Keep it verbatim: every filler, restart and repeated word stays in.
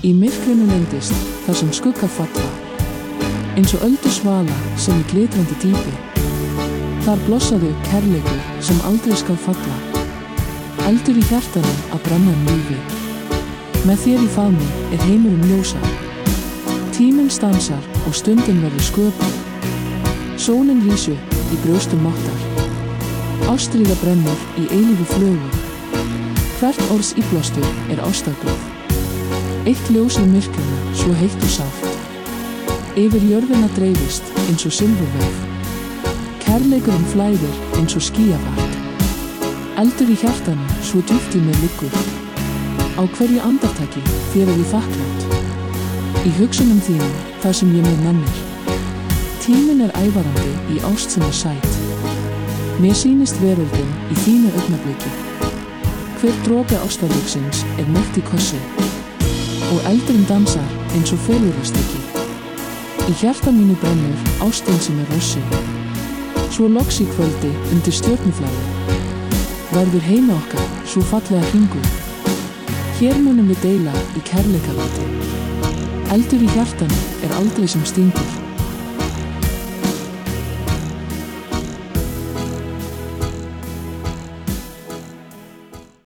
Í myrkrinu leyndist þar sem skugga falla, eins og öldu svala sem í glitrandi dýpi. Þar blossaði upp kærleikur sem aldrei skal falla, eldur í hjartanu að brenna um lífi. Með þér í faðmi er heimurinn ljósa, tíminn stansar og stundin verður sköpun. Sólin rís upp í brjóstum máttar, ástríða brennur í eilífu flögu. Hvert orðs íblástur er ástarglöð, eitt ljós í myrkrinu svo heitt og sárt. Yfir jörðina dreifist eins og silfurveif, kærleikurinn flæðir eins og skýjafart. Eldur í hjartanu svo djúpt í mér liggur, á hverju andartaki þér er ég þakklátt. Í hugsunum þínum þar sem ég mig nennir, tíminn er ævarandi í ást sem er sæt. Mér sýnist veröldin í þínu augnabliki, hver dropi ástarleiksins er myrkt í kossi, og eldurinn dansar eins og fegurðarstykki. Í hjarta mínu brennur ástin sem er rossi, svo loks í kvöldi undir stjörnuflæði verður heima okkar svo fallega hringur. Hér munum við deila í kærleikalandi, eldur í hjartanu er aldrei sem stingur.